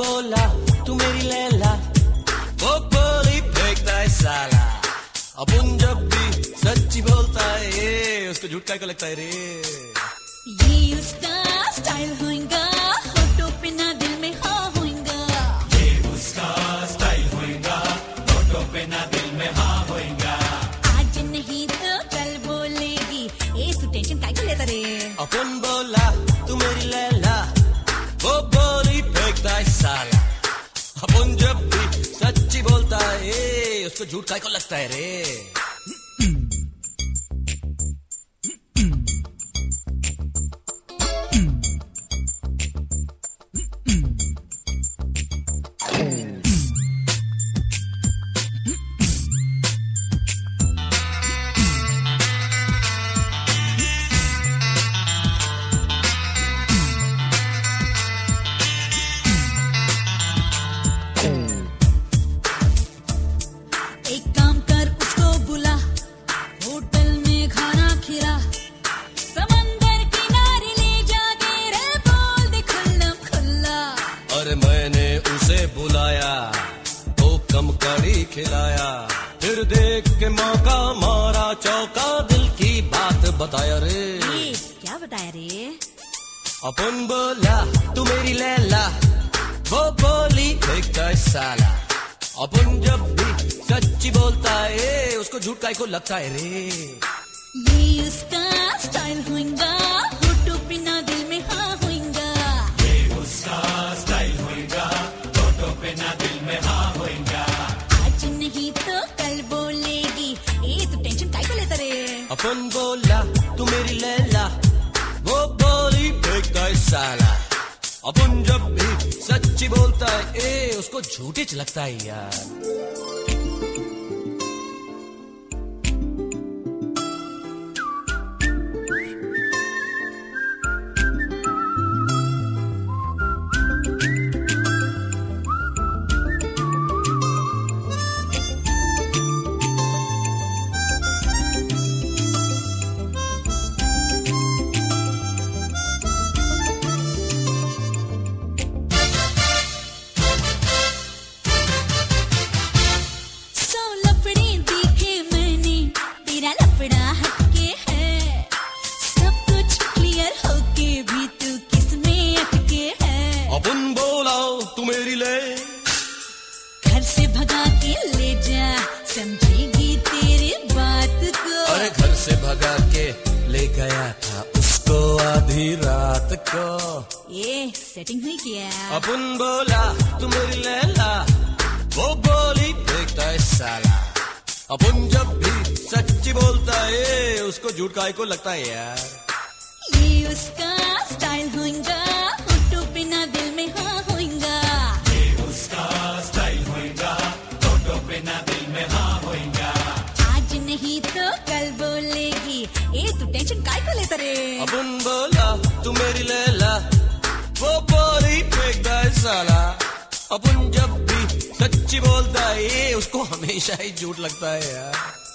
बोला तू मेरी लैला, वो बोली फेंकता है साला। अपन जब भी सच्ची बोलता है उसको झूठ काहे को लगता है रे। ये उसका स्टाइल होएगा, होठों पे ना दिल में हाँ होएगा। ये उसका स्टाइल होएगा, होठों पे ना दिल में हाँ होएगा। आज नहीं तो कल बोलेगी, ए तू टेंशन काहे को लेता रे। अपन बोला तू मेरी लैला, वो बोली फेंकता है साला। अपन जब भी सच्ची बोलता है उसको झूठ काहे को लगता है रे। एक काम कर उसको बुला, होटल में खाना खिला, समंदर किनारे ले जा दे रे, बोल दे खुल्लम खुल्ला। अरे मैंने उसे बुलाया तो कम कड़ी खिलाया, फिर देख के मौका मारा चौका, दिल की बात बताया रे। ये क्या बताया रे। अपन बोला तू मेरी लैला, वो बोली फेंकता है साला। अपन जब भी सच्ची बोलता है उसको झूठ काहे को लगता है रे। ये उसका स्टाइल होएगा, होठों पे ना दिल में हाँ होएगा। ये उसका स्टाइल होएगा, होठों पे ना दिल में हाँ होएगा। आज नहीं तो कल बोलेगी, ए तू टेंशन काहे को लेता रे। अपन बोला तू मेरी लैला, वो बोली फेंकता है साला। अपन जब भी सच्ची बोलता है उसको झूठी लगता है यार। तू मेरी ले घर से भगा के ले जा, समझेगी तेरी बात को। अरे घर से भगा के ले गया था उसको आधी रात को। ये सेटिंग हुई क्या। अपन बोला तू मेरी लैला, वो बोली फेंकता है साला। अपन जब भी सच्ची बोलता है उसको झूठ काहे को लगता है यार। ये उसका स्टाइल होएगा, होठों पे ना दिल में हाँ होएगा। ये उसका स्टाइल होएगा, होठों पे ना दिल में हाँ होएगा। आज नहीं तो कल बोलेगी, ए तू टेंशन काहे को लेता रे। अपन बोला तू मेरी लैला, वो बोली फेंकता है साला। अपन जब भी सच्ची बोलता है उसको हमेशा ही झूठ लगता है यार।